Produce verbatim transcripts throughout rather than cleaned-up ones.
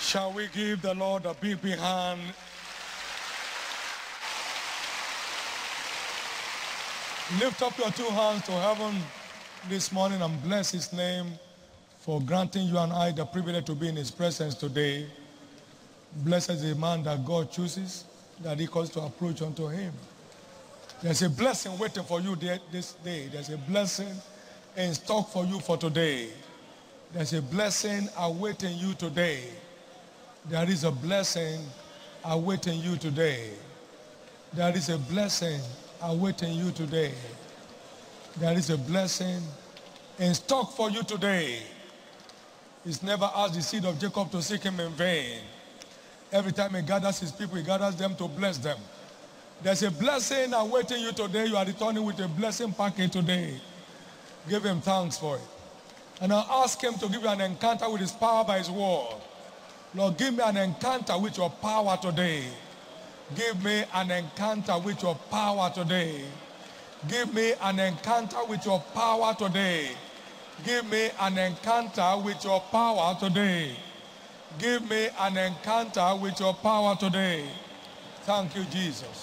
Shall we give the Lord a big, big hand? Lift up your two hands to heaven this morning and bless his name for granting you and I the privilege to be in his presence today. Blessed is the man that God chooses, that he calls to approach unto him. There's a blessing waiting for you this day. There's a blessing in stock for you for today. There's a blessing awaiting you today. There is a blessing awaiting you today. There is a blessing awaiting you today. There is a blessing in stock for you today. He's never asked the seed of Jacob to seek him in vain. Every time he gathers his people, he gathers them to bless them. There's a blessing awaiting you today. You are returning with a blessing package today. Give him thanks for it. And I'll ask him to give you an encounter with his power by his word. Lord, give me an encounter with your power today. Give me an encounter with your power today. Give me an encounter with your power today. Give me an encounter with your power today. Give me an encounter with your power today. Thank you, Jesus.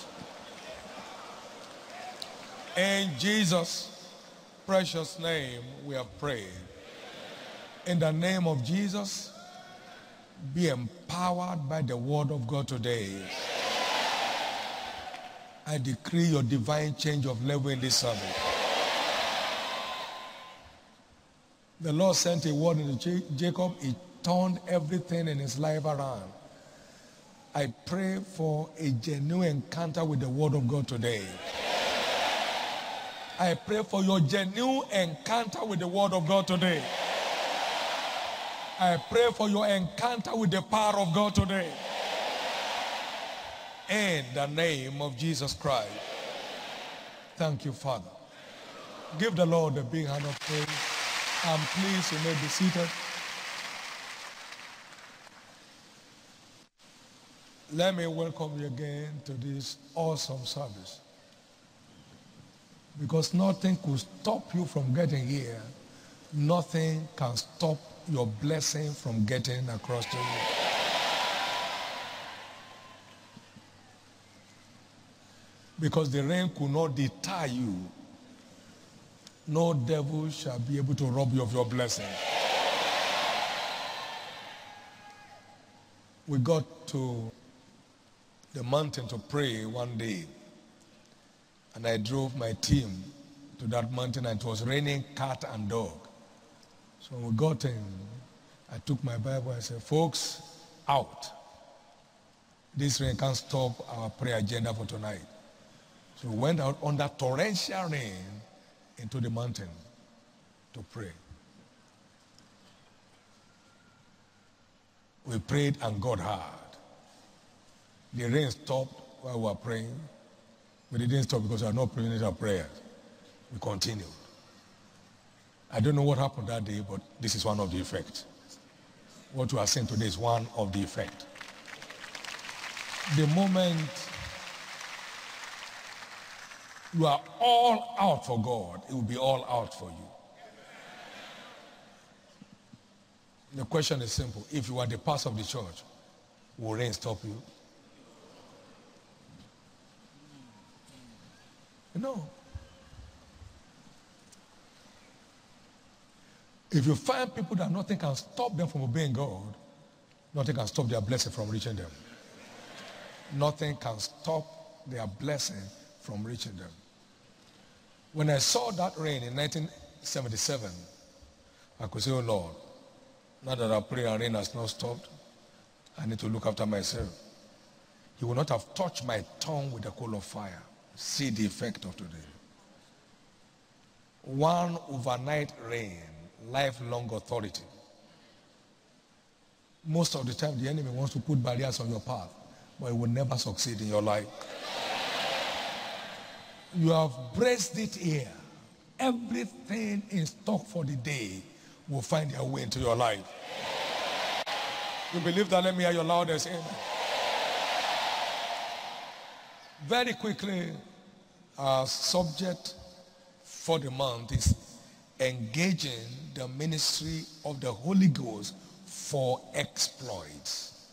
In Jesus' precious name we have prayed. In the name of Jesus, be empowered by the word of God today. I decree your divine change of level in this service. The Lord sent a word into Jacob. He turned everything in his life around. I pray for a genuine encounter with the word of God today. I pray for your genuine encounter with the word of God today. I pray for your encounter with the power of God today. In the name of Jesus Christ. Thank you, Father. Give the Lord a big hand of praise. I'm pleased you may be seated. Let me welcome you again to this awesome service. Because nothing could stop you from getting here. Nothing can stop your blessing from getting across to you. Because the rain could not deter you. No devil shall be able to rob you of your blessing. We got to the mountain to pray one day. And I drove my team to that mountain, and it was raining cat and dog. So when we got in, I took my Bible and said, folks, out. This rain can't stop our prayer agenda for tonight. So we went out under torrential rain into the mountain to pray. We prayed and God heard. The rain stopped while we were praying. We didn't stop because we are not praying our prayers. We continued. I don't know what happened that day, but this is one of the effects. What you are saying today is one of the effects. The moment you are all out for God, it will be all out for you. The question is simple. If you are the pastor of the church, will rain stop you? No. If you find people that nothing can stop them from obeying God, nothing can stop their blessing from reaching them. Nothing can stop their blessing from reaching them. When I saw that rain in nineteen seventy-seven, I could say, oh Lord, now that our prayer and rain has not stopped, I need to look after myself. He will not have touched my tongue with a coal of fire. See the effect of today. One overnight rain, lifelong authority. Most of the time, the enemy wants to put barriers on your path, but it will never succeed in your life. You have braced it here. Everything in stock for the day will find their way into your life. You believe that? Let me hear your loudest amen. Very quickly, our subject for the month is engaging the ministry of the Holy Ghost for exploits.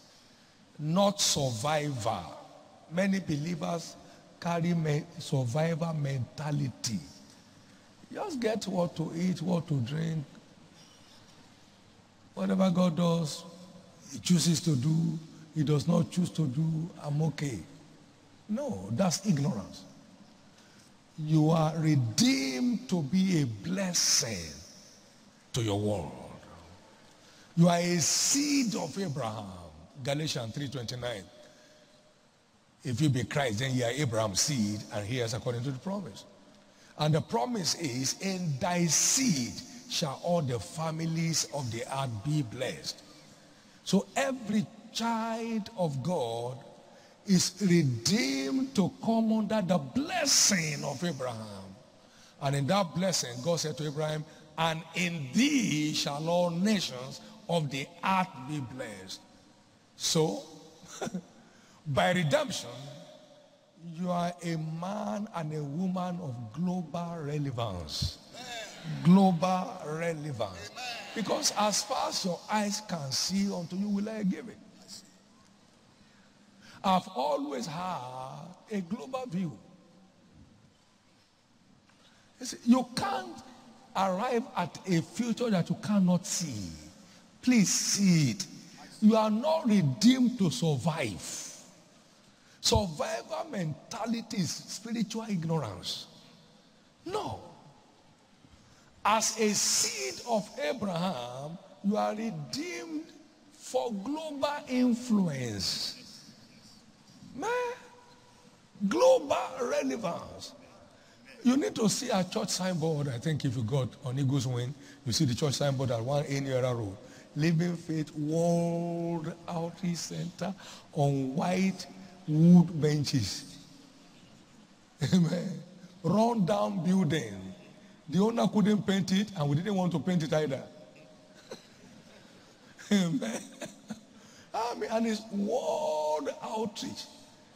not survivor. Many believers carry me- survivor mentality. Just get what to eat, what to drink. Whatever God does, he chooses to do. He does not choose to do, I'm okay. No, that's ignorance. You are redeemed to be a blessing to your world. You are a seed of Abraham. Galatians three twenty-nine. If you be Christ, then you are Abraham's seed, and he is according to the promise. And the promise is, in thy seed shall all the families of the earth be blessed. So every child of God is redeemed to come under the blessing of Abraham. And in that blessing, God said to Abraham, and in thee shall all nations of the earth be blessed. So, by redemption, you are a man and a woman of global relevance. Global relevance. Because as far as your eyes can see, unto you will I give it. I've always had a global view. You see, you can't arrive at a future that you cannot see. Please see it. You are not redeemed to survive. Survivor mentality is spiritual ignorance. No. As a seed of Abraham, you are redeemed for global influence. Man, global relevance. You need to see a church signboard. I think if you got on Eagles Wing, you see the church signboard at one Eniera Road. Living Faith World Outreach Center on white wood benches. Amen. Run down building. The owner couldn't paint it, and we didn't want to paint it either. Amen. I mean, and it's world outreach.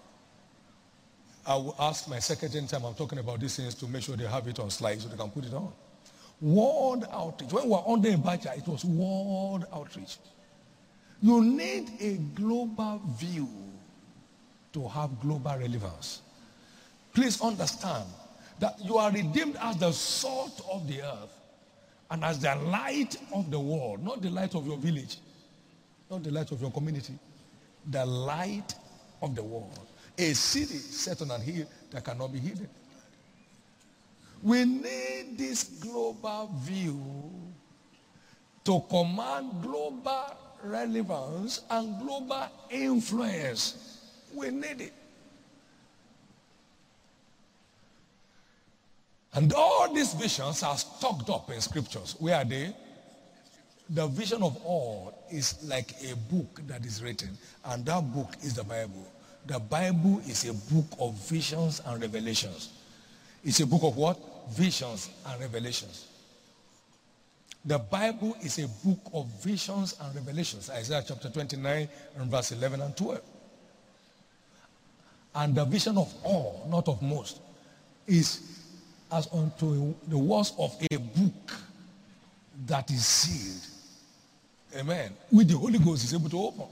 I will ask my secretary anytime I'm talking about these things to make sure they have it on slides so they can put it on. World outreach. When we were under Abacha, it was world outreach. You need a global view to have global relevance. Please understand that you are redeemed as the salt of the earth and as the light of the world, not the light of your village, not the light of your community, the light of the world. A city set on a hill that cannot be hidden. We need this global view to command global relevance and global influence. We need it. And all these visions are stocked up in scriptures. Where are they? The vision of all is like a book that is written, and that book is the Bible. The Bible is a book of visions and revelations. It's a book of what? Visions and revelations. The Bible is a book of visions and revelations. Isaiah chapter twenty-nine and verse eleven and twelve. And the vision of all, not of most, is as unto the words of a book that is sealed. Amen. With the Holy Ghost is able to open.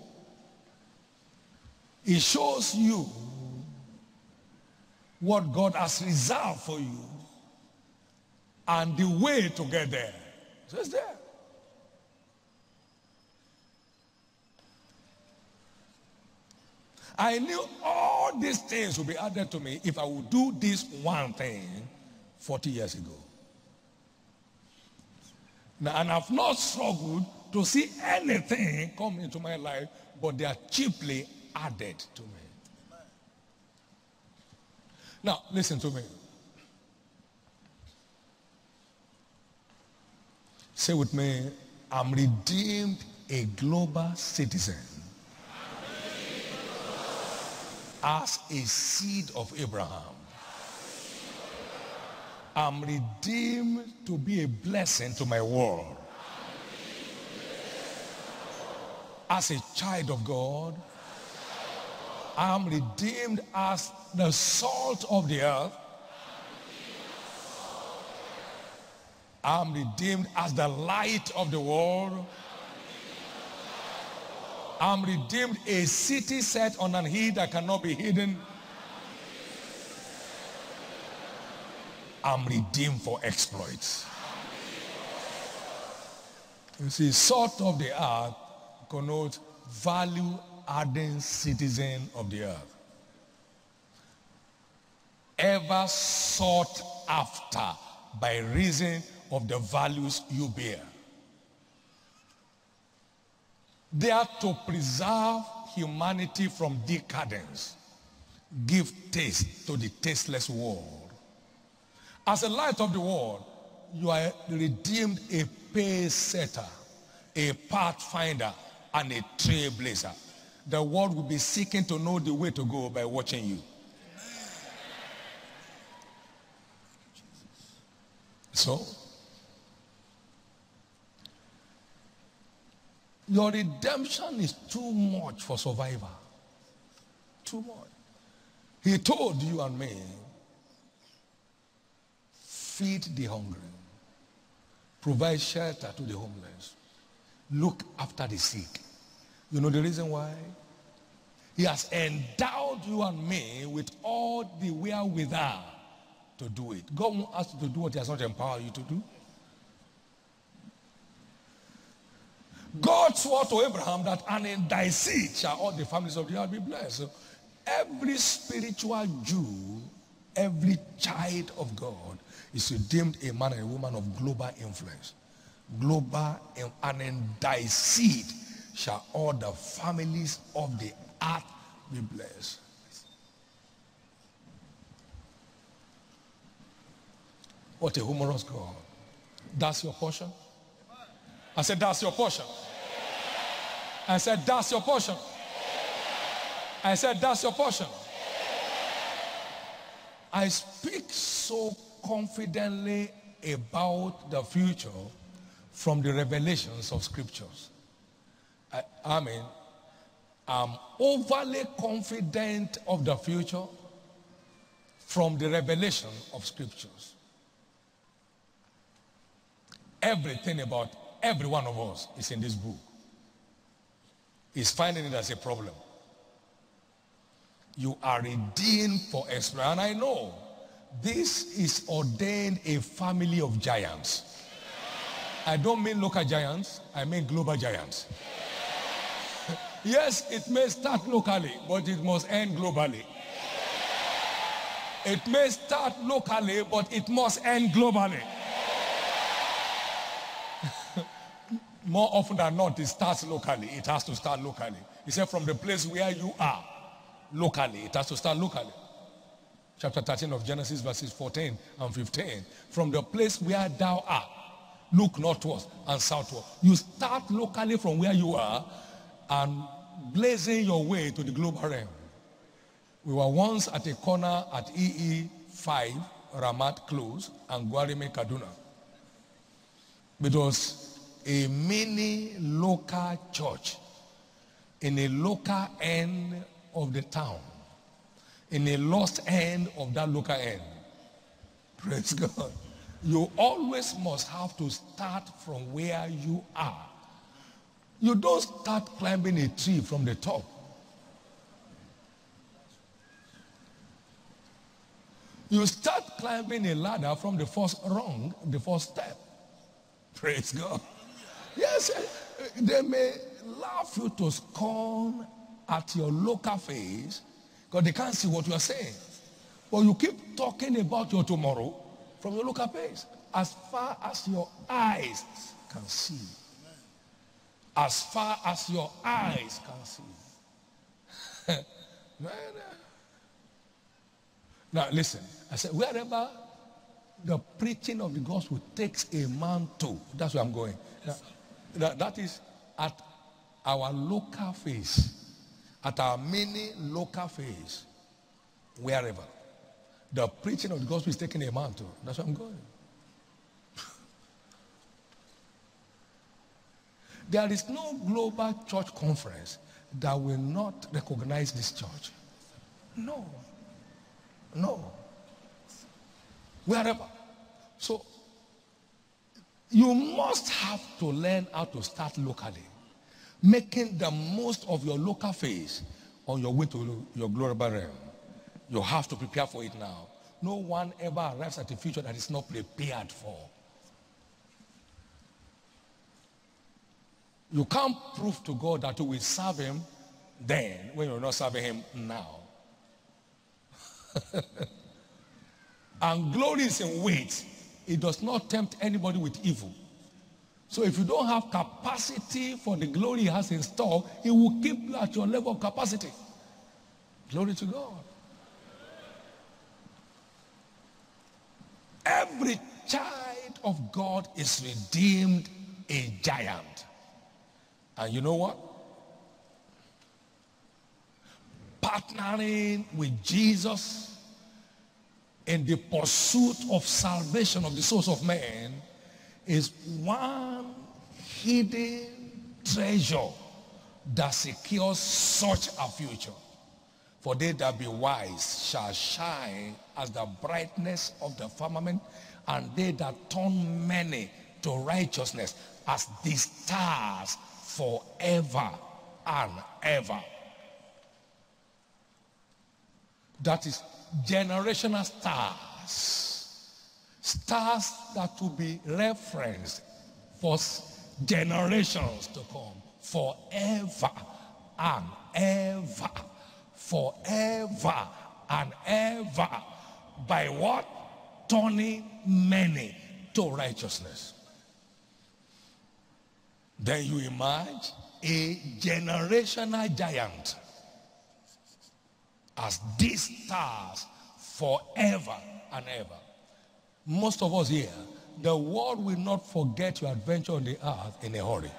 It shows you what God has reserved for you and the way to get there. So it's there. I knew all these things would be added to me if I would do this one thing forty years ago. Now, and I've not struggled to see anything come into my life, but they are cheaply added to me. Now, listen to me. Say with me, I'm redeemed a global citizen as a seed of Abraham. I'm redeemed to be a blessing to my world. As a child of God, I'm redeemed as the salt of the earth. I'm redeemed as the light of the world. I'm redeemed, a city set on an hill that cannot be hidden. I'm redeemed for exploits. You see, salt of the earth connotes value-adding citizen of the earth. Ever sought after by reason of the values you bear. They are to preserve humanity from decadence, give taste to the tasteless world. As a light of the world, you are redeemed, a pace setter, a pathfinder, and a trailblazer. The world will be seeking to know the way to go by watching you. So, your redemption is too much for survival. Too much. He told you and me, feed the hungry, provide shelter to the homeless, look after the sick. You know the reason why? He has endowed you and me with all the wherewithal to do it. God won't ask you to do what he has not empowered you to do. God swore to Abraham that, and in thy seed shall all the families of the earth be blessed. So every spiritual Jew, every child of God is redeemed a man and a woman of global influence. Global, and in thy seed shall all the families of the earth be blessed. What a humorous God. That's your portion. I said, that's your portion. I said, that's your portion. I said, that's your portion. I speak so confidently about the future from the revelations of scriptures. I, I mean, I'm overly confident of the future from the revelation of scriptures. Everything about every one of us is in this book. He's finding it as a problem. You are redeemed for exploit. And I know this is ordained a family of giants. I don't mean local giants, I mean global giants. Yes, it may start locally, but it must end globally. It may start locally, but it must end globally. More often than not, it starts locally. It has to start locally. He said from the place where you are, locally, it has to start locally. Chapter thirteen of Genesis, verses fourteen and fifteen. From the place where thou art, look northward and southward. You start locally from where you are and blazing your way to the global realm. We were once at a corner at E E five, Ramat Close, and Guarime, Kaduna. It was a mini local church in a local end of the town, in a lost end of that local end. Praise God. You always must have to start from where you are. You don't start climbing a tree from the top. You start climbing a ladder from the first rung, the first step. Praise God. Yes, they may laugh you to scorn at your local face because they can't see what you are saying. But you keep talking about your tomorrow from your local face as far as your eyes can see. As far as your eyes can see. Now listen, I said wherever the preaching of the gospel takes a man to, that's where I'm going. Now, that, that is at our local face, at our mini local face, wherever. The preaching of the gospel is taking a man to, that's where I'm going. There is no global church conference that will not recognize this church. No. No. Wherever. So, you must have to learn how to start locally. making the most of your local phase on your way to your global realm. You have to prepare for it now. No one ever arrives at a future that is not prepared for. You can't prove to God that you will serve him then when you're not serving him now. And glory is in wait. It does not tempt anybody with evil. So if you don't have capacity for the glory he has in store, he will keep you at your level of capacity. Glory to God. Every child of God is redeemed a giant. And you know what? Partnering with Jesus in the pursuit of salvation of the souls of men is one hidden treasure that secures such a future. For they that be wise shall shine as the brightness of the firmament, and they that turn many to righteousness as the stars forever and ever. That is generational stars. Stars that will be referenced for generations to come. Forever and ever. Forever and ever. By what? Turning many to righteousness. Then you imagine a generational giant as these stars forever and ever. Most of us here, the world will not forget your adventure on the earth in a hurry.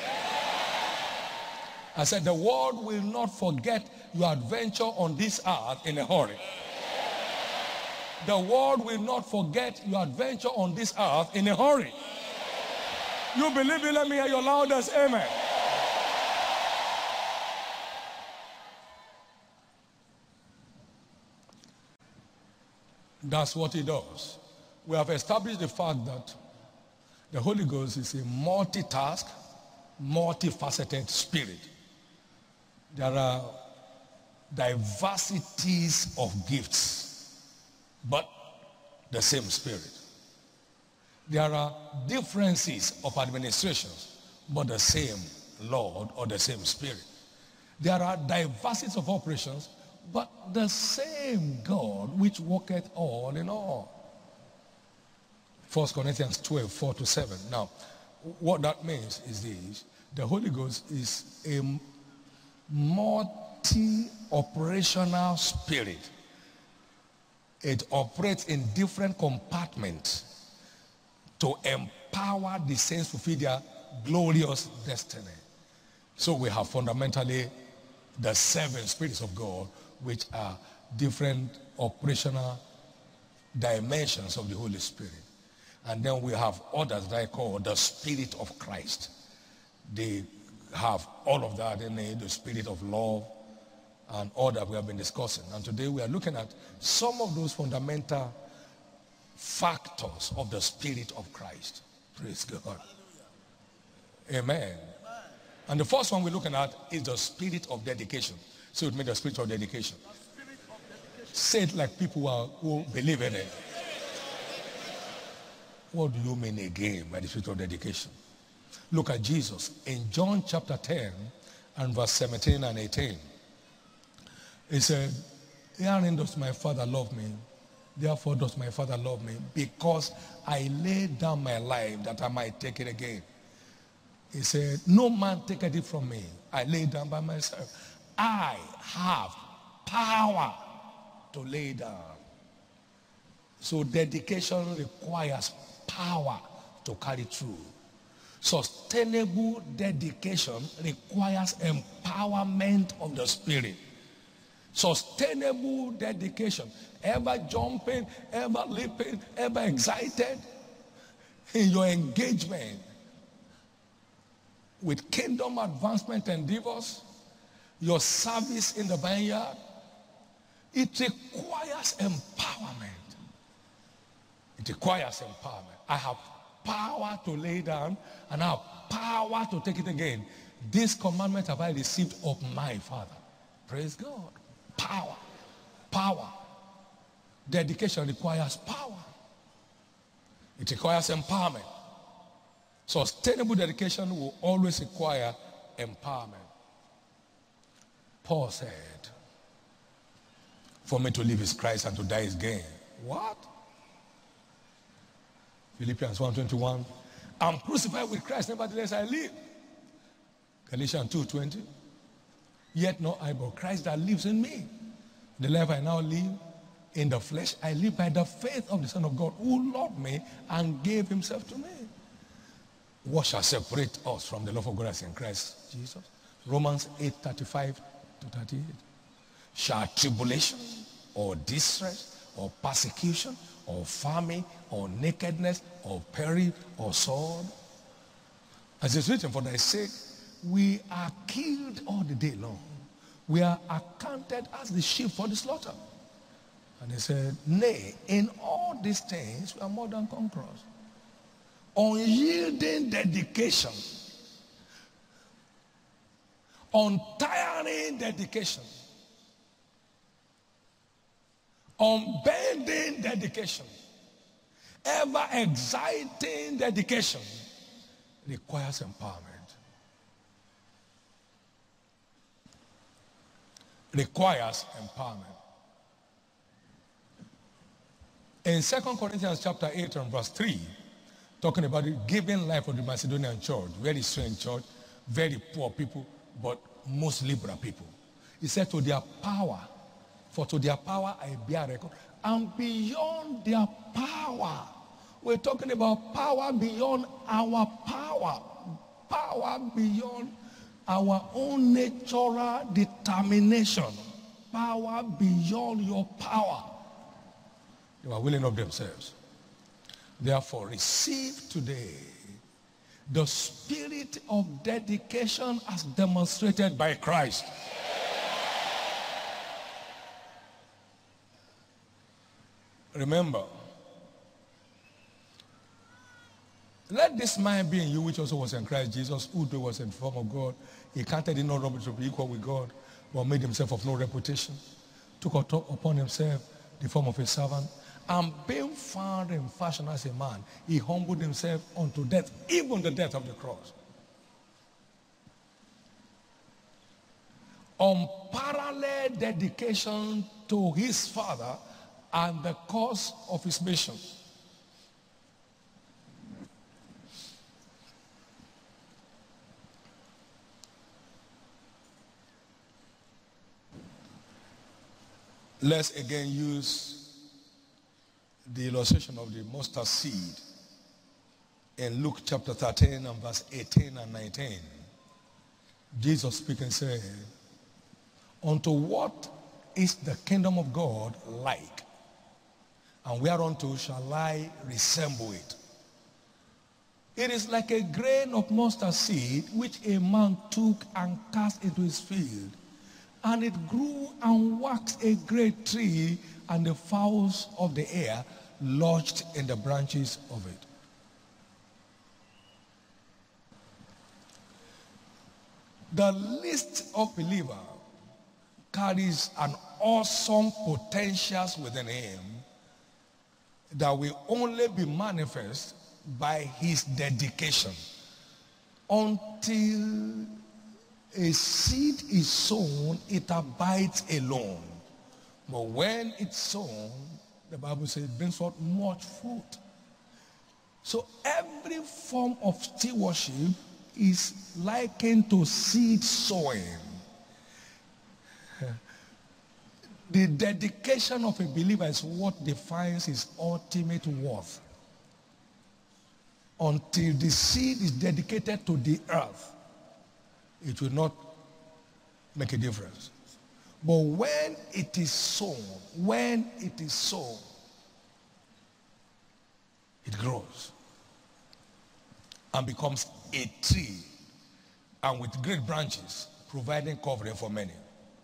I said the world will not forget your adventure on this earth in a hurry. The world will not forget your adventure on this earth in a hurry. You believe it? Let me hear your loudest amen. That's what he does. We have established the fact that the Holy Ghost is a multitask, multifaceted spirit. There are diversities of gifts, but the same spirit. There are differences of administrations, but the same Lord or the same spirit. There are diversities of operations, but the same God which worketh all in all. First Corinthians twelve, four to seven. Now, what that means is this. The Holy Ghost is a multi-operational spirit. It operates in different compartments to empower the saints to fulfill their glorious destiny. So we have fundamentally the seven spirits of God, which are different operational dimensions of the Holy Spirit. And then we have others that I call the Spirit of Christ. They have all of that in it, the spirit of love and all that we have been discussing. And today we are looking at some of those fundamental factors of the Spirit of Christ. Praise God. Amen. Amen. And the first one we're looking at is the spirit of dedication. So it means the spirit of dedication. Spirit of dedication. Say it like people who, are, who believe in it. What do you mean again by the spirit of dedication? Look at Jesus in John chapter ten and verse seventeen and eighteen. He said, "Herein does my Father love me. Therefore does my Father love me, because I laid down my life that I might take it again." He said, "No man taketh it from me. I lay it down by myself. I have power to lay down." So dedication requires power to carry through. Sustainable dedication requires empowerment of the Spirit. Sustainable dedication, ever jumping, ever leaping, ever excited in your engagement with kingdom advancement endeavors, your service in the vineyard, it requires empowerment. It requires empowerment. I have power to lay down and I have power to take it again. This commandment have I received of my Father. Praise God. Power. Power. Dedication requires power. It requires empowerment. Sustainable dedication will always require empowerment. Paul said, for me to live is Christ and to die is gain. What? Philippians one twenty-one. I'm crucified with Christ, nevertheless I live. Galatians two twenty. Yet not I, but Christ that lives in me. The life I now live in the flesh, I live by the faith of the Son of God who loved me and gave himself to me. What shall separate us from the love of God as in Christ Jesus? Romans eight thirty-five to thirty-eight. Shall tribulation or distress or persecution or famine or nakedness or peril or sword? As it's written, for thy sake we are killed all the day long. We are accounted as the sheep for the slaughter. And he said, nay, in all these things we are more than conquerors. Unyielding dedication, untiring dedication, unbending dedication, ever exciting dedication requires empowerment. Requires empowerment. In Second Corinthians chapter eight and verse three, talking about it, giving life for the Macedonian church, very strange church, very poor people, but most liberal people. He said, to their power, for to their power I bear record, and beyond their power. We're talking about power beyond our power, power beyond our own natural determination, power beyond your power. They were willing of themselves. Therefore, receive today the spirit of dedication as demonstrated by Christ. Remember, let this mind be in you which also was in Christ Jesus, who though was in the form of God, he counted it not robbery to be equal with God, but made himself of no reputation, took upon himself the form of a servant, and being found in fashion as a man, he humbled himself unto death, even the death of the cross. Unparalleled dedication to his Father and the cause of his mission. Let's again use the illustration of the mustard seed in Luke chapter thirteen and verse eighteen and nineteen. Jesus speaking said, unto what is the kingdom of God like? And whereunto shall I resemble it? It is like a grain of mustard seed which a man took and cast into his field. And it grew and waxed a great tree, and the fowls of the air lodged in the branches of it. The least of believer carries an awesome potential within him that will only be manifest by his dedication. Until a seed is sown, it abides alone. But when it's sown, the Bible says it brings forth much fruit. So every form of stewardship is likened to seed sowing. The dedication of a believer is what defines his ultimate worth. Until the seed is dedicated to the earth, it will not make a difference. But when it is sown, when it is sown, it grows and becomes a tree, and with great branches, providing covering for many.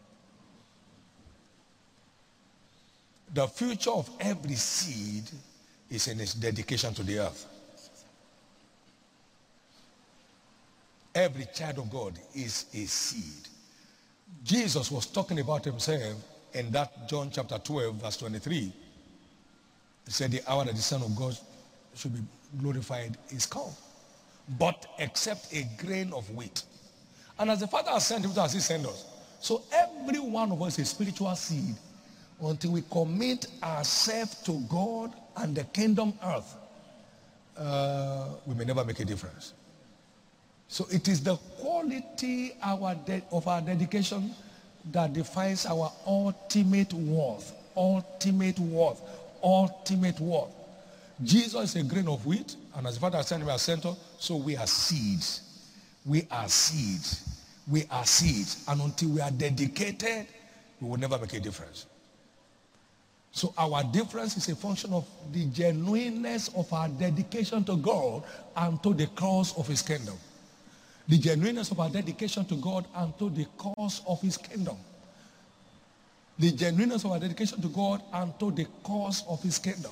The future of every seed is in its dedication to the earth. Every child of God is a seed. Jesus was talking about himself in that John chapter twelve, verse twenty-three. He said, the hour that the Son of God should be glorified is come. But except a grain of wheat. And as the Father has sent him, so has he sent us. So every one of us is a spiritual seed until we commit ourselves to God and the kingdom earth. Uh, we may never make a difference. So it is the quality our of our dedication that defines our ultimate worth. Ultimate worth. Ultimate worth. Jesus is a grain of wheat, and as the Father has sent him as center, so we are seeds. We are seeds. We are seeds. And until we are dedicated, we will never make a difference. So our difference is a function of the genuineness of our dedication to God and to the cause of his kingdom. The genuineness of our dedication to God and to the cause of his kingdom. The genuineness of our dedication to God and to the cause of his kingdom.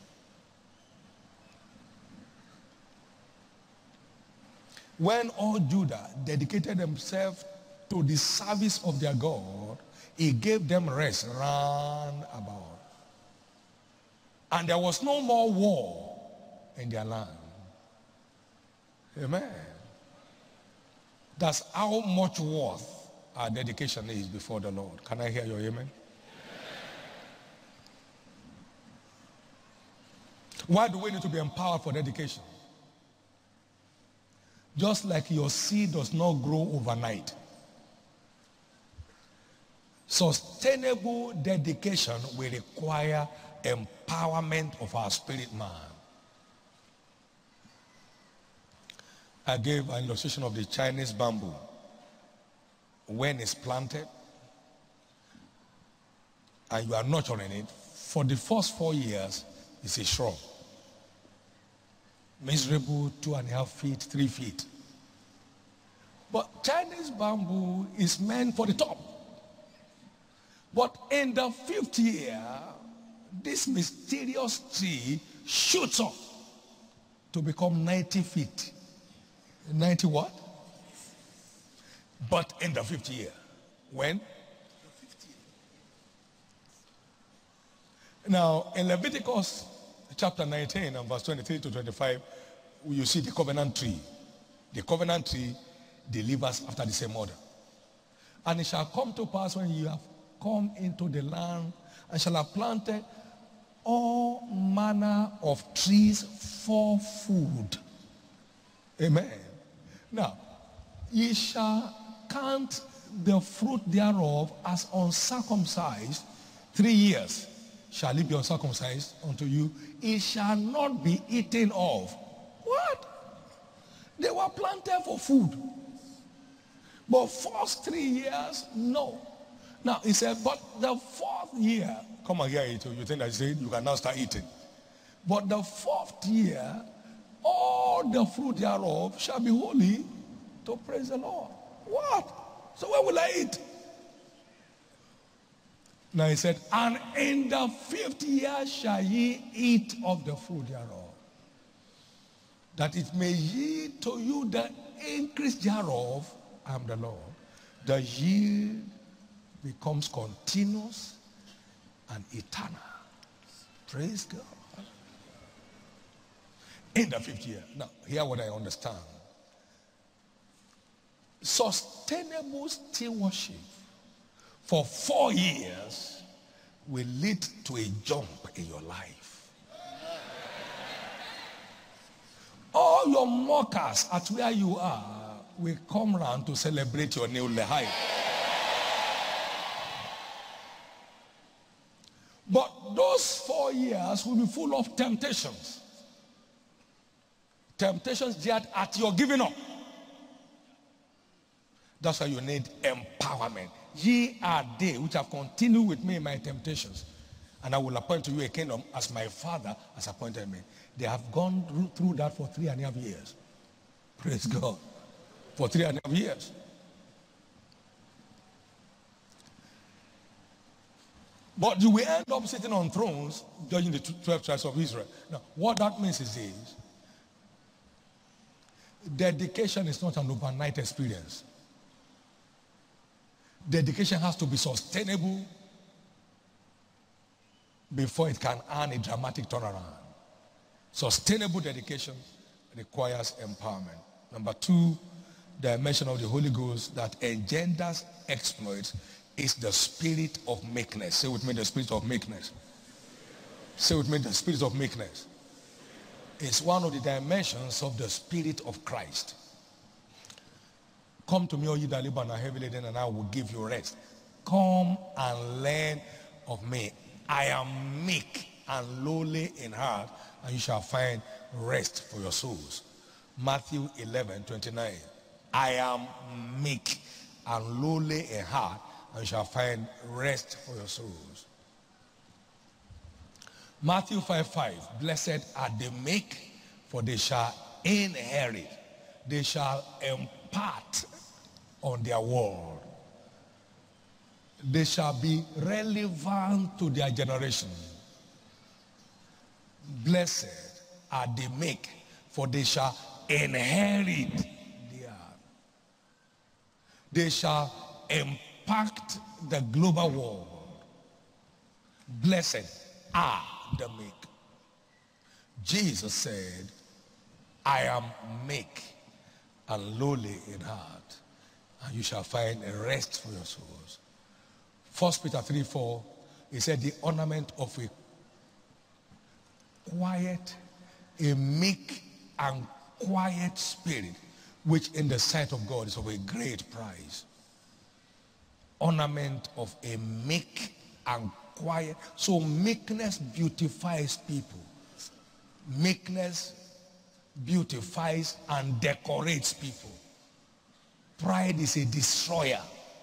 When all Judah dedicated themselves to the service of their God, he gave them rest round about. And there was no more war in their land. Amen. That's how much worth our dedication is before the Lord. Can I hear your amen? Why do we need to be empowered for dedication? Just like your seed does not grow overnight. Sustainable dedication will require empowerment of our spirit man. I gave an illustration of the Chinese bamboo. When it's planted and you are nurturing it, for the first four years, it's a shrub. Miserable two and a half feet, three feet. But Chinese bamboo is meant for the top. But in the fifth year, this mysterious tree shoots up to become ninety feet. ninety what? But in the fifth year. When? Now, in Leviticus chapter nineteen and verse twenty-three to twenty-five, you see the covenant tree. The covenant tree delivers after the same order. And it shall come to pass when you have come into the land and shall have planted all manner of trees for food. Amen. Now, ye shall count the fruit thereof as uncircumcised three years. Shall it be uncircumcised unto you? It shall not be eaten of. What? They were planted for food. But first three years, no. Now, he said, but the fourth year, come and hear it. You think I said you can now start eating. But the fourth year, all the fruit thereof shall be holy to praise the Lord. What? So where will I eat? Now he said, and in the fifth year shall ye eat of the fruit thereof, that it may yield to you the increase thereof. I am the Lord. The yield becomes continuous and eternal. Praise God. In the fifth year. Now, hear what I understand. Sustainable stewardship for four years will lead to a jump in your life. All your mockers at where you are will come round to celebrate your new height. But those four years will be full of temptations. Temptations that at your giving up. That's why you need empowerment. Ye are they which have continued with me in my temptations, and I will appoint to you a kingdom as my Father has appointed me. They have gone through that for three and a half years. Praise God. For three and a half years. But you will end up sitting on thrones judging the twelve tribes of Israel. Now, what that means is this. Dedication is not an overnight experience. Dedication has to be sustainable before it can earn a dramatic turnaround. Sustainable dedication requires empowerment. Number two, the dimension of the Holy Ghost that engenders exploits is the spirit of meekness. Say with me, the spirit of meekness. Say with me, the spirit of meekness. It's one of the dimensions of the spirit of Christ. Come to me, all ye that labor and are heavy laden, and I will give you rest. Come and learn of me. I am meek and lowly in heart, and you shall find rest for your souls. Matthew eleven twenty-nine. I am meek and lowly in heart, and you shall find rest for your souls. Matthew five five. Blessed are the meek, for they shall inherit. They shall impart on their world. They shall be relevant to their generation. Blessed are the meek, for they shall inherit the earth. They shall impact the global world. Blessed are the meek. Jesus said, I am meek and lowly in heart, and you shall find a rest for your souls. First Peter three four, he said, the ornament of a quiet, a meek and quiet spirit, which in the sight of God is of a great price. Ornament of a meek and quiet. So meekness beautifies people. Meekness beautifies and decorates people. Pride is a destroyer.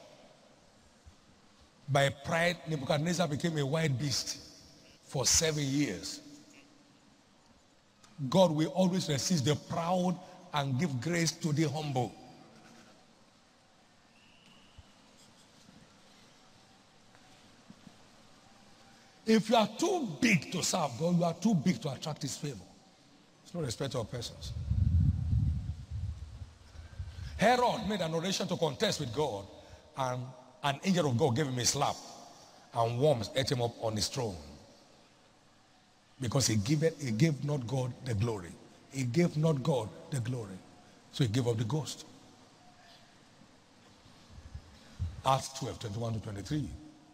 By pride, Nebuchadnezzar became a wild beast for seven years. God will always resist the proud and give grace to the humble. If you are too big to serve God, you are too big to attract his favor. It's no respect of persons. Herod made an oration to contest with God, and an angel of God gave him a slap, and worms ate him up on his throne. Because he gave, it, he gave not God the glory. He gave not God the glory. So he gave up the ghost. Acts twelve, twenty-one to twenty-three.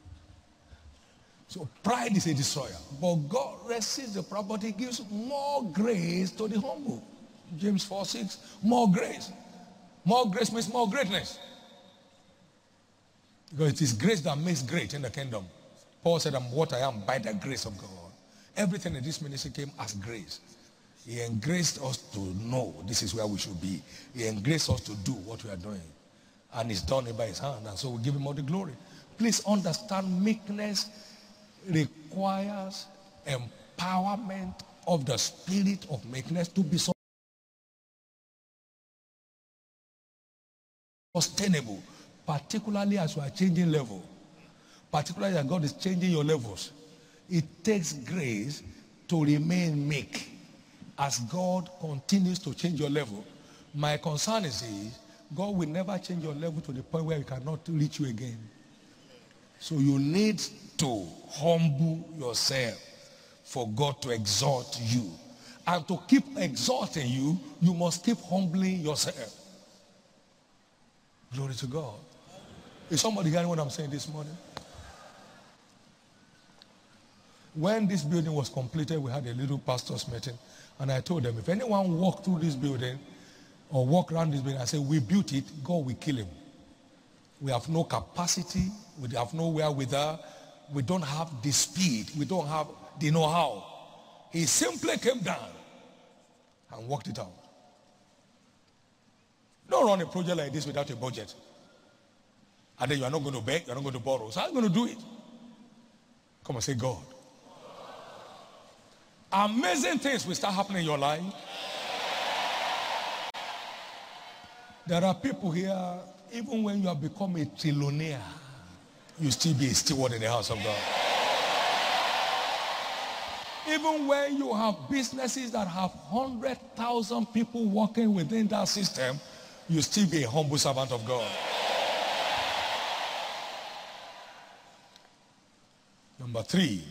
So pride is a destroyer. But God resists the proud, but he gives more grace to the humble. James four six, more grace. More grace means more greatness. Because it is grace that makes great in the kingdom. Paul said, I'm what I am by the grace of God. Everything in this ministry came as grace. He engraced us to know this is where we should be. He engraced us to do what we are doing. And he's done it by his hand. And so we give him all the glory. Please understand, meekness requires empowerment of the spirit of meekness to be sustainable, particularly as you are changing level, particularly as God is changing your levels. It takes grace to remain meek as God continues to change your level. My concern is this, God will never change your level to the point where he cannot reach you again. So you need to humble yourself for God to exalt you. And to keep exalting you, you must keep humbling yourself. Glory to God. Is somebody hearing what I'm saying this morning? When this building was completed, we had a little pastor's meeting, and I told them, if anyone walk through this building or walk around this building and say, we built it, God will kill him. We have no capacity, we have no wherewithal, we don't have the speed, we don't have the know-how. He simply came down and worked it out. Don't run a project like this without a budget. And then you are not going to beg, you are not going to borrow. So how are you going to do it? Come and say, God. Amazing things will start happening in your life. There are people here, even when you have become a trillionaire, you still be a steward in the house of God. Even when you have businesses that have one hundred thousand people working within that system, you still be a humble servant of God. Number three,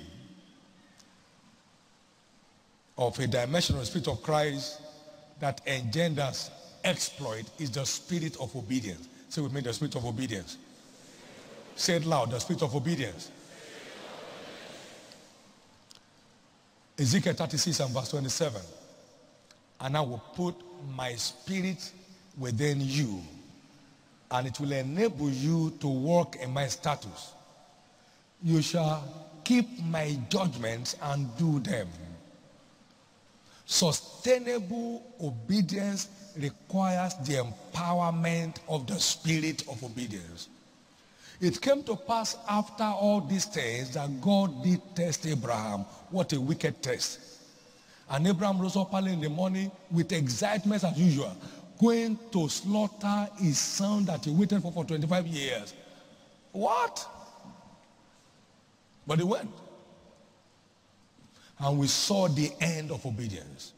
of a dimension of the Spirit of Christ that engenders exploit is the spirit of obedience. Say with me, the spirit of obedience. Say it loud, the spirit of obedience. Ezekiel thirty-six and verse twenty-seven. And I will put my spirit within you, and it will enable you to walk in my statutes. You shall keep my judgments and do them. Sustainable obedience requires the empowerment of the spirit of obedience. It came to pass after all these things that God did test Abraham. What a wicked test. And Abraham rose up early in the morning with excitement as usual, going to slaughter his son that he waited for for twenty-five years. What? But he went. And we saw the end of obedience.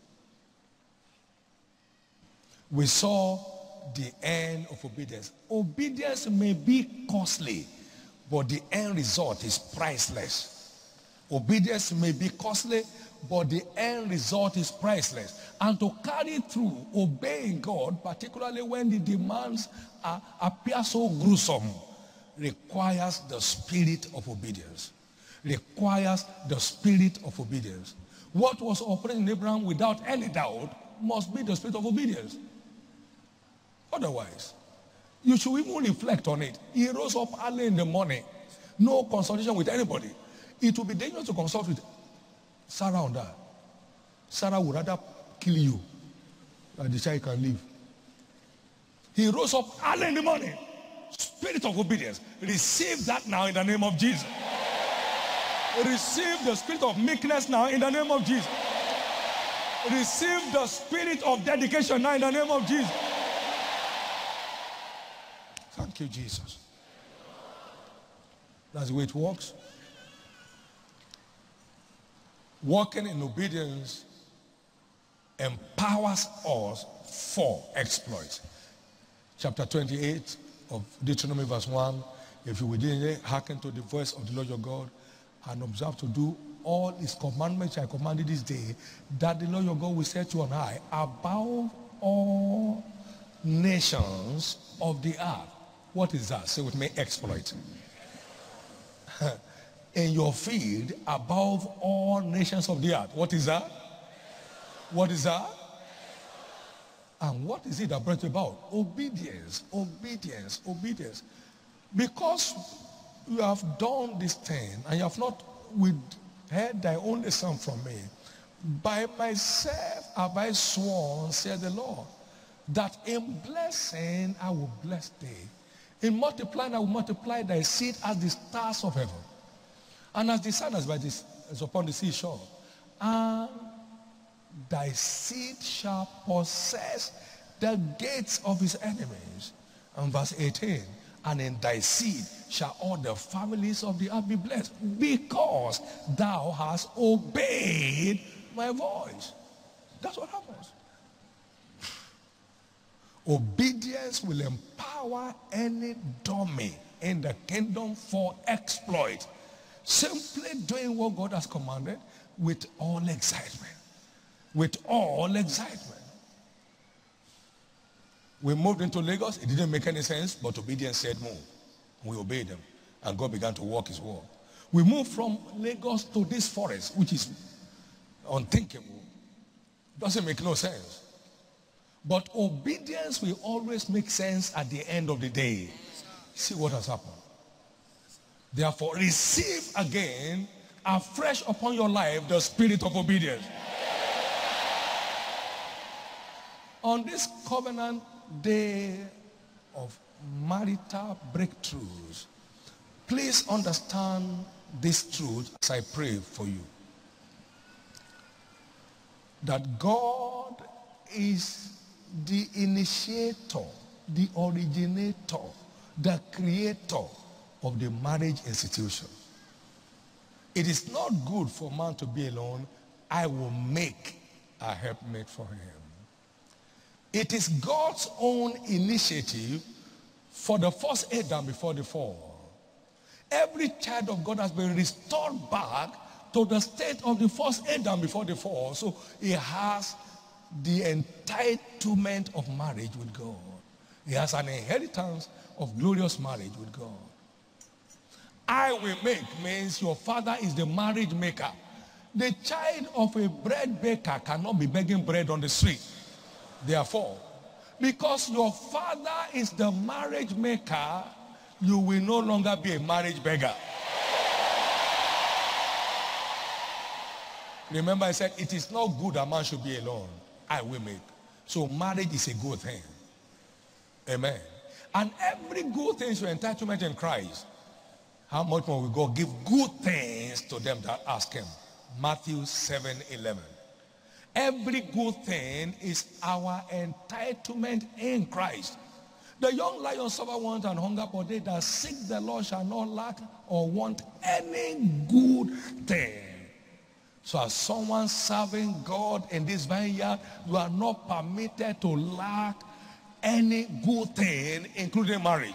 We saw the end of obedience. Obedience may be costly, but the end result is priceless. Obedience may be costly, but the end result is priceless. And to carry through obeying God, particularly when the demands are, appear so gruesome, requires the spirit of obedience. Requires the spirit of obedience. What was operating in Abraham without any doubt must be the spirit of obedience. Otherwise, you should even reflect on it. He rose up early in the morning, no consultation with anybody. It would be dangerous to consult with Sarah on that. Sarah would rather kill you than the child can live. He rose up early in the morning. Spirit of obedience. Receive that now in the name of Jesus. Receive the spirit of meekness now in the name of Jesus. Receive the spirit of dedication now in the name of Jesus. Thank you, Jesus. That's the way it works. Walking in obedience empowers us for exploits. Chapter twenty-eight of Deuteronomy verse one. If you will hearken to the voice of the Lord your God and observe to do all his commandments I commanded this day, that the Lord your God will set you on high above all nations of the earth. What is that? Say with me, exploit. In your field above all nations of the earth. What is that? What is that? And what is it that brought about? Obedience, obedience, obedience. Because you have done this thing and you have not withheld thy only son from me, by myself have I sworn, said the Lord, that in blessing I will bless thee. In multiplying I will multiply thy seed as the stars of heaven, and as the sun is by this is upon the seashore. And thy seed shall possess the gates of his enemies. And verse eighteen, and in thy seed shall all the families of the earth be blessed, because thou hast obeyed my voice. That's what happens. Obedience will empower any dummy in the kingdom for exploit. Simply doing what God has commanded with all excitement. With all excitement. We moved into Lagos. It didn't make any sense, but obedience said move. We obeyed him, and God began to walk his word. We moved from Lagos to this forest, which is unthinkable. Doesn't make no sense. But obedience will always make sense at the end of the day. See what has happened. Therefore, receive again afresh upon your life the spirit of obedience. On this covenant day of marital breakthroughs, please understand this truth as I pray for you. That God is the initiator, the originator, the creator of the marriage institution. It is not good for man to be alone, I will make a helpmate for him. It is God's own initiative for the first Adam before the fall. Every child of God has been restored back to the state of the first Adam before the fall. So he has the entitlement of marriage with God. He has an inheritance of glorious marriage with God. I will make means your father is the marriage maker. The child of a bread baker cannot be begging bread on the street. Therefore, because your father is the marriage maker, you will no longer be a marriage beggar. Remember, I said, it is not good a man should be alone. I will make. So marriage is a good thing. Amen. And every good thing is your entitlement in Christ. How much more will God give good things to them that ask him? Matthew seven eleven. Every good thing is our entitlement in Christ. The young lion suffer want and hunger, but they that seek the Lord shall not lack or want any good thing. So as someone serving God in this vineyard, you are not permitted to lack any good thing, including marriage.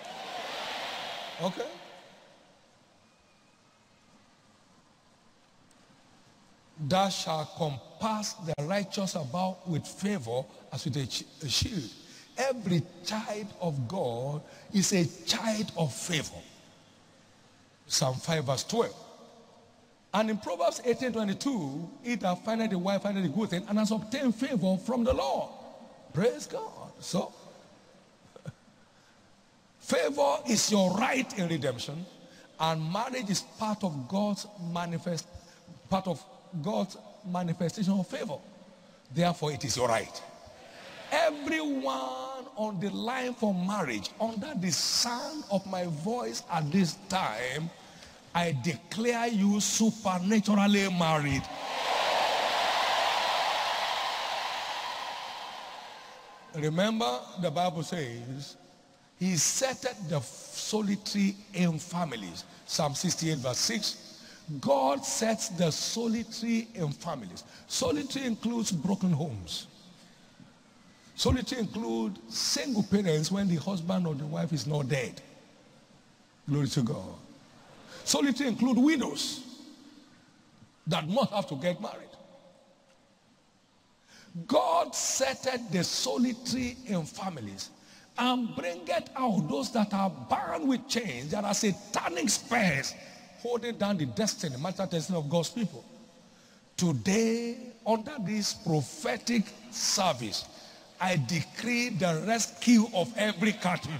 Okay? Thou shalt compass the righteous about with favor as with a shield. Every child of God is a child of favor. Psalm five verse twelve. And in Proverbs eighteen twenty-two, he that findeth a wife findeth a good thing and has obtained favor from the Lord. Praise God. So, favor is your right in redemption, and marriage is part of God's manifest, part of God's manifestation of favor. Therefore, it is your right. Everyone on the line for marriage, under the sound of my voice at this time, I declare you supernaturally married. Remember, the Bible says, he setteth the solitary in families. Psalm sixty-eight verse six. God sets the solitary in families. Solitary includes broken homes. Solitary includes single parents when the husband or the wife is not dead. Glory to God. Solitary includes widows that must have to get married. God setteth the solitary in families and bringeth out those that are bound with chains, that are satanic spells, holding down the destiny, marital destiny of God's people. Today, under this prophetic service, I decree the rescue of every captive.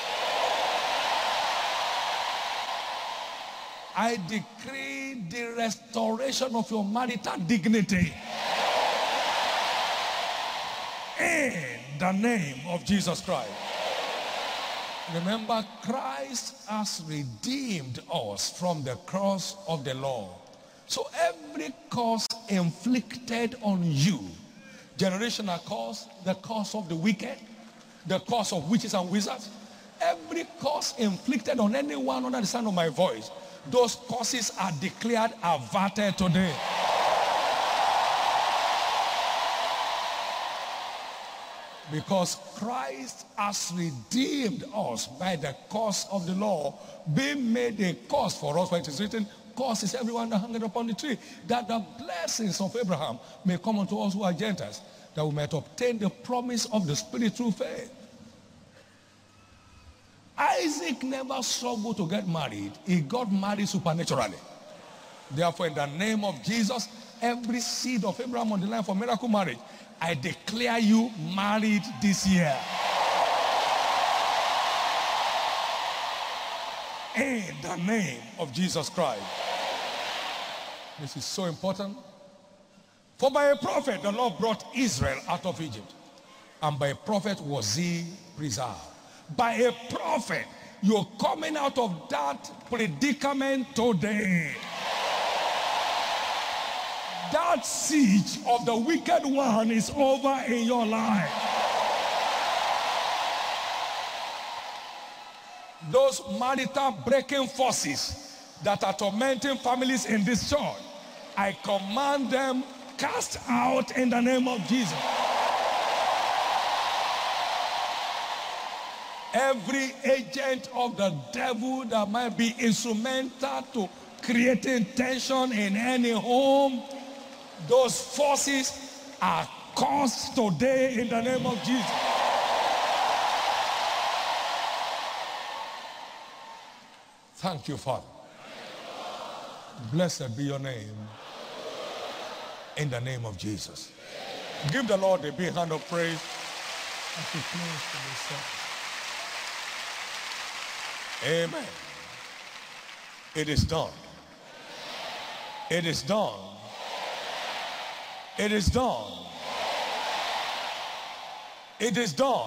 I decree the restoration of your marital dignity. In the name of Jesus Christ. Remember, Christ has redeemed us from the curse of the law. So every curse inflicted on you, generational curse, the curse of the wicked, the curse of witches and wizards, every curse inflicted on anyone under the sound of my voice, those curses are declared averted today. Because Christ has redeemed us by the curse of the law, being made a curse for us, for it is written, curse is everyone that hangeth upon the tree, that the blessings of Abraham may come unto us who are Gentiles, that we might obtain the promise of the Spirit through faith. Isaac never struggled to get married. He got married supernaturally. Therefore, in the name of Jesus, every seed of Abraham on the line for miracle marriage, I declare you married this year. In the name of Jesus Christ. This is so important. For by a prophet the Lord brought Israel out of Egypt, and by a prophet was he preserved. By a prophet you're coming out of that predicament today. That siege of the wicked one is over in your life. Those marital breaking forces that are tormenting families in this church, I command them, cast out in the name of Jesus. Every agent of the devil that might be instrumental to creating tension in any home, those forces are cursed today in the name of Jesus. Thank you, Father. Blessed be your name. In the name of Jesus. Give the Lord a big hand of praise. As we close to this service. Amen. It is done. It is done. It is done. It is done.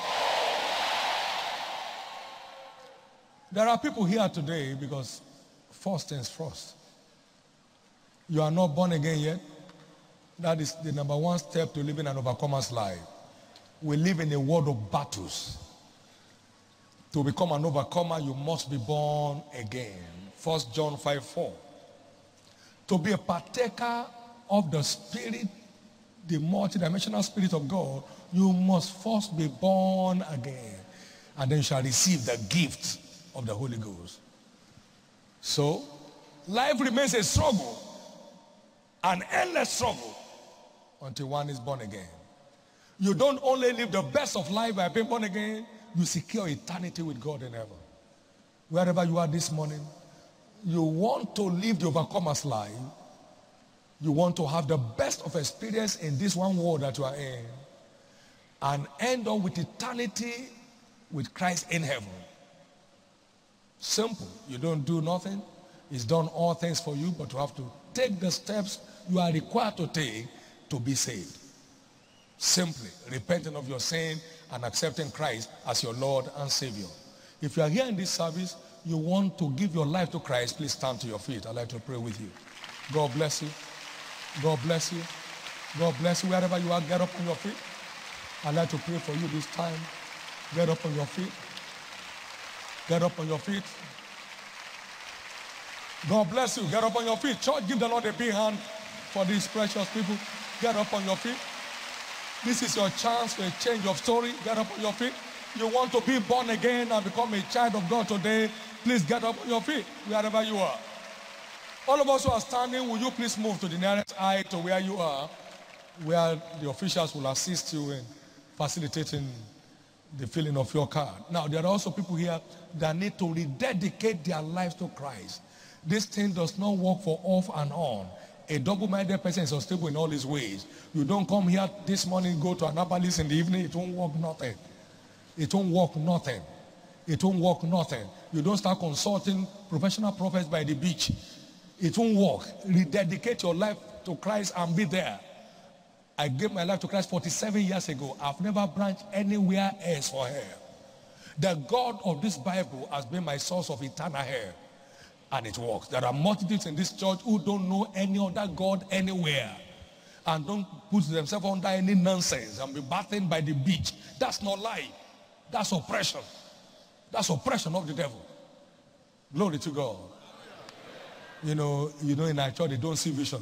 There are people here today because first things first. You are not born again yet. That is the number one step to living an overcomer's life. We live in a world of battles. To become an overcomer, you must be born again. First John five four. To be a partaker of the Spirit, the multidimensional Spirit of God, you must first be born again. And then you shall receive the gift of the Holy Ghost. So, life remains a struggle, an endless struggle, until one is born again. You don't only live the best of life by being born again, you secure eternity with God in heaven. Wherever you are this morning, you want to live the overcomer's life. You want to have the best of experience in this one world that you are in, and end up with eternity with Christ in heaven. Simple. You don't do nothing. He's done all things for you, but you have to take the steps you are required to take to be saved. Simply repenting of your sin and accepting Christ as your Lord and Savior. If you are here in this service, you want to give your life to Christ, please stand to your feet. I'd like to pray with you. God bless you. God bless you. God bless you. Wherever you are, get up on your feet. I'd like to pray for you this time. Get up on your feet. Get up on your feet. God bless you. Get up on your feet. Church, give the Lord a big hand for these precious people. Get up on your feet. This is your chance for a change of story. Get up on your feet. You want to be born again and become a child of God today, please get up on your feet, wherever you are. All of us who are standing, will you please move to the nearest aisle to where you are, where the officials will assist you in facilitating the filling of your card. Now, there are also people here that need to rededicate their lives to Christ. This thing does not work for off and on. A double-minded person is unstable in all his ways. You don't come here this morning, go to Annapolis in the evening, it won't work nothing. It won't work nothing. It won't work nothing. You don't start consulting professional prophets by the beach. It won't work. Rededicate your life to Christ and be there. I gave my life to Christ forty-seven years ago. I've never branched anywhere else for her. The God of this Bible has been my source of eternal hair. And it works. There are multitudes in this church who don't know any other God anywhere. And don't put themselves under any nonsense and be bathing by the beach. That's not life. That's oppression. That's oppression of the devil. Glory to God. You know, you know in our church they don't see vision.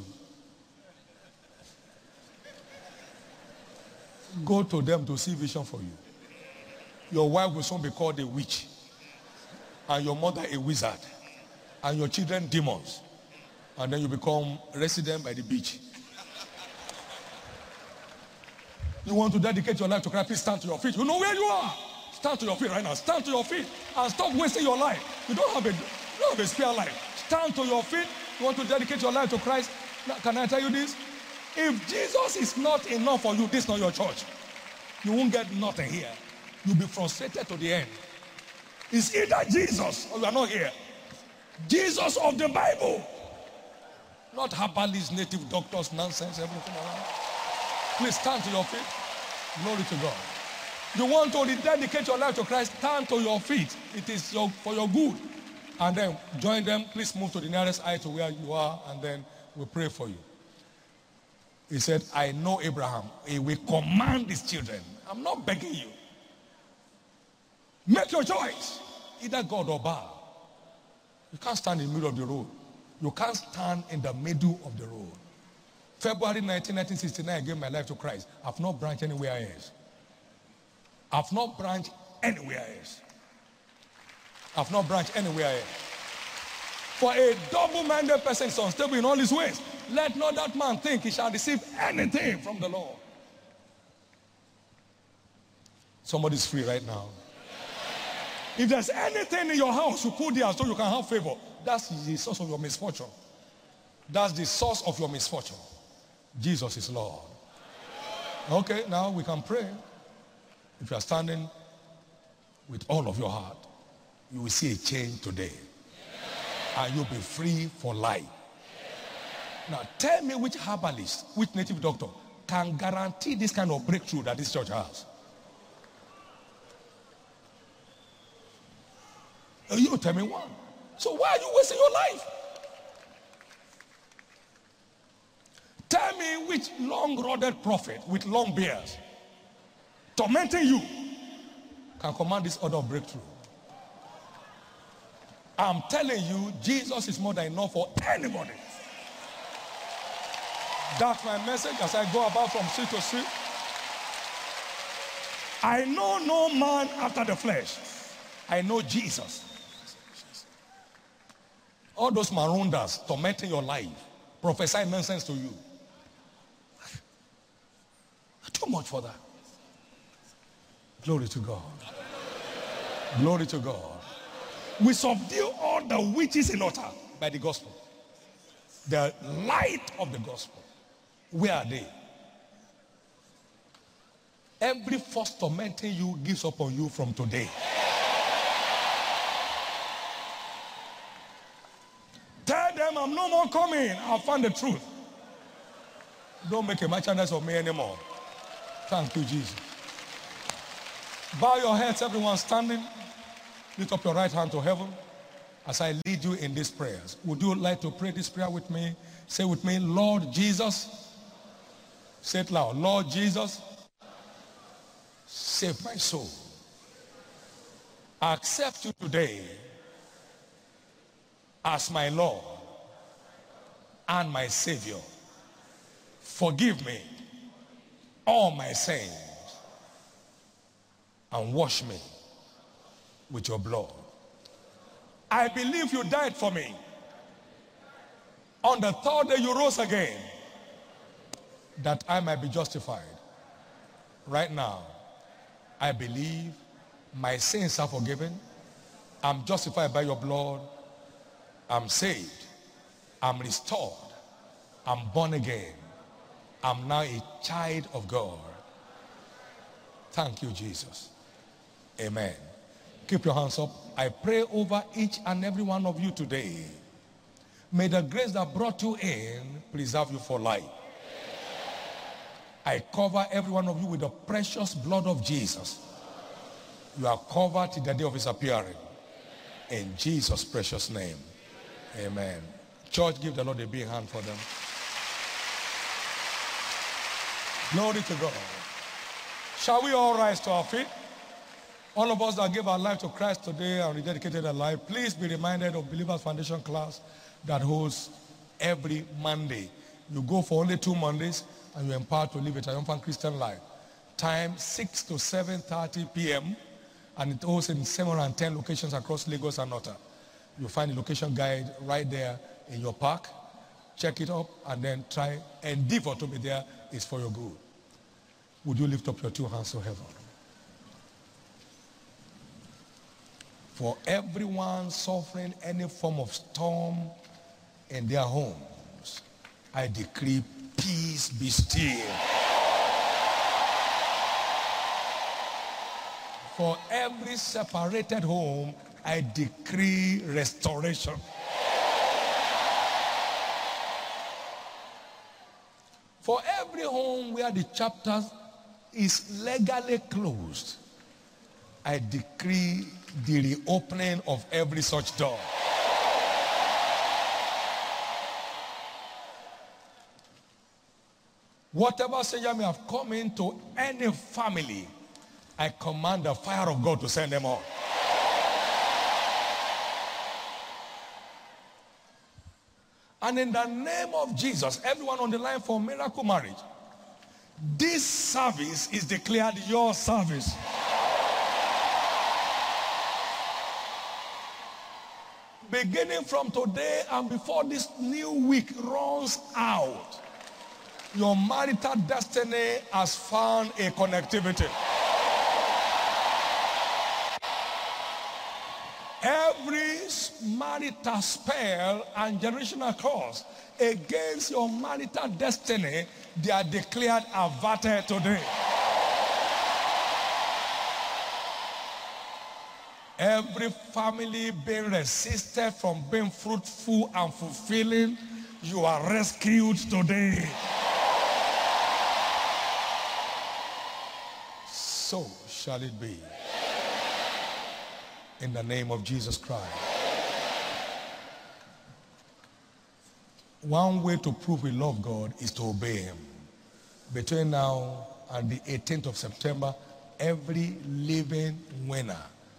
Go to them to see vision for you. Your wife will soon be called a witch. And your mother a wizard. And your children demons. And then you become resident by the beach. You want to dedicate your life to Christ, please stand to your feet. You know where you are. Stand to your feet right now. Stand to your feet and stop wasting your life. You don't have a, you don't have a spare life. Stand to your feet. You want to dedicate your life to Christ. Now, can I tell you this? If Jesus is not enough for you, this is not your church. You won't get nothing here. You'll be frustrated to the end. It's either Jesus or you are not here. Jesus of the Bible. Not herbalists, native doctors, nonsense, everything around. Please stand to your feet. Glory to God. You want to rededicate your life to Christ, stand to your feet. It is your, for your good. And then join them. Please move to the nearest aisle to where you are, and then we'll pray for you. He said, I know Abraham. He will command his children. I'm not begging you. Make your choice. Either God or Baal. You can't stand in the middle of the road. You can't stand in the middle of the road. February nineteenth, nineteen sixty-nine, I gave my life to Christ. I've not branched anywhere else. I've not branched anywhere else. I've not branched anywhere else. For a double-minded person is unstable in all his ways. Let not that man think he shall receive anything from the Lord. Somebody's free right now. If there's anything in your house, you put there so you can have favor. That's the source of your misfortune. That's the source of your misfortune. Jesus is Lord. Okay, now we can pray. If you are standing with all of your heart, you will see a change today. And you'll be free for life. Now tell me which herbalist, which native doctor can guarantee this kind of breakthrough that this church has. You tell me one. So why are you wasting your life? Tell me which long-rod prophet with long beards tormenting you can command this order of breakthrough. I'm telling you, Jesus is more than enough for anybody. That's my message as I go about from street to street. I know no man after the flesh. I know Jesus. All those maroonders tormenting your life, prophesy nonsense to you. Too much for that. Glory to God. Glory to God. We subdue all the witches in order by the gospel. The light of the gospel. Where are they? Every force tormenting you gives up on you from today. Tell them I'm no more coming. I've found the truth. Don't make a merchandise of me anymore. Thank you, Jesus. Bow your heads, everyone standing. Lift up your right hand to heaven as I lead you in these prayers. Would you like to pray this prayer with me? Say with me, Lord Jesus. Say it loud. Lord Jesus, save my soul. I accept you today as my Lord and my Savior. Forgive me all my sins and wash me with your blood. I believe you died for me. On the third day you rose again, that I might be justified. Right now, I believe my sins are forgiven. I'm justified by your blood. I'm saved. I'm restored. I'm born again. I'm now a child of God. Thank you, Jesus. Amen. Keep your hands up. I pray over each and every one of you today. May the grace that brought you in preserve you for life. I cover every one of you with the precious blood of Jesus. You are covered till the day of his appearing. In Jesus' precious name. Amen. Church, give the Lord a big hand for them. Glory to God. Shall we all rise to our feet? All of us that gave our life to Christ today and rededicated our life, please be reminded of Believers Foundation class that holds every Monday. You go for only two Mondays and you're empowered to live a triumphant Christian life. Time six to seven thirty p m and it holds in seven hundred ten locations across Lagos and Ota. You'll find the location guide right there in your park. Check it up and then try, endeavor to be there. Is for your good. Would you lift up your two hands to heaven? For everyone suffering any form of storm in their homes, I decree peace be still. For every separated home, I decree restoration. For every home where the chapter is legally closed, I decree the reopening of every such door. Whatever stranger may have come into any family, I command the fire of God to send them out. And in the name of Jesus, everyone on the line for miracle marriage, this service is declared your service. Beginning from today and before this new week runs out, your marital destiny has found a connectivity. Every marital spell and generational curse against your marital destiny, they are declared averted today. Every family being resisted from being fruitful and fulfilling, you are rescued today. So shall it be. In the name of Jesus Christ. One way to prove we love God is to obey him. Between now and the eighteenth of September, every living winner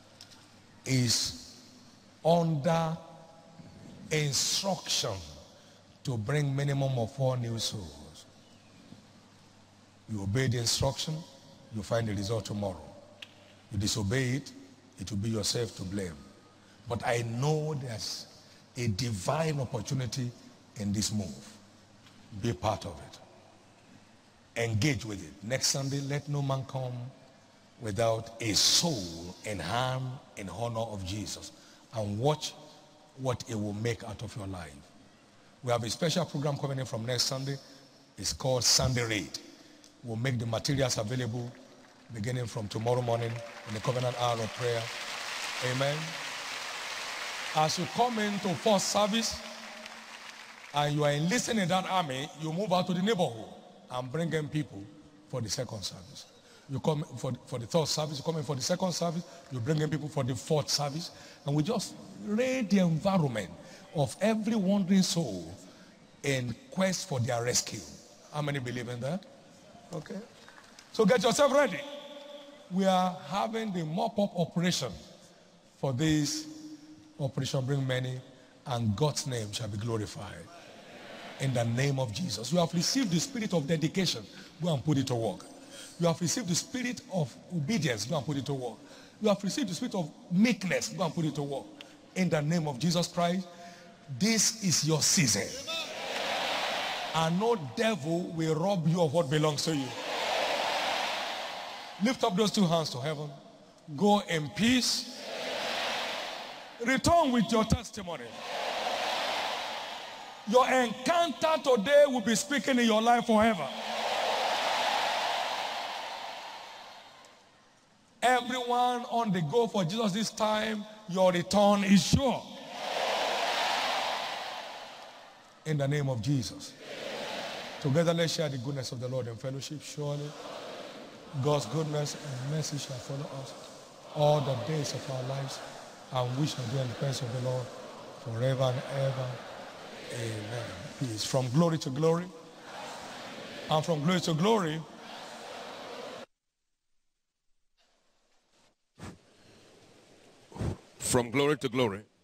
is under instruction to bring minimum of four new souls. You obey the instruction, you find the result tomorrow. You disobey it, it will be yourself to blame. But I know there's a divine opportunity in this move. Be part of it. Engage with it. Next Sunday, let no man come without a soul in hand in honor of Jesus. And watch what it will make out of your life. We have a special program coming in from next Sunday. It's called Sunday Raid. We'll make the materials available beginning from tomorrow morning in the covenant hour of prayer. Amen. As you come into first service and you are enlisting in that army, you move out to the neighborhood and bring in people for the second service. You come for, for the third service, you come in for the second service, you bring in people for the fourth service, and we just raid the environment of every wandering soul in quest for their rescue. How many believe in that? Okay. So get yourself ready. We are having the mop-up operation for this operation Bring Many, and God's name shall be glorified. In the name of Jesus. You have received the spirit of dedication. Go and put it to work. You have received the spirit of obedience. Go and put it to work. You have received the spirit of meekness. Go and put it to work. In the name of Jesus Christ, this is your season. And no devil will rob you of what belongs to you. Lift up those two hands to heaven. Go in peace. Return with your testimony. Your encounter today will be speaking in your life forever. Everyone on the go for Jesus this time, your return is sure. In the name of Jesus. Together let's share the goodness of the Lord in fellowship. Surely God's goodness and mercy shall follow us all the days of our lives, and we shall be in the presence of the Lord forever and ever. Amen. Peace. From glory to glory, and from glory to glory, from glory to glory.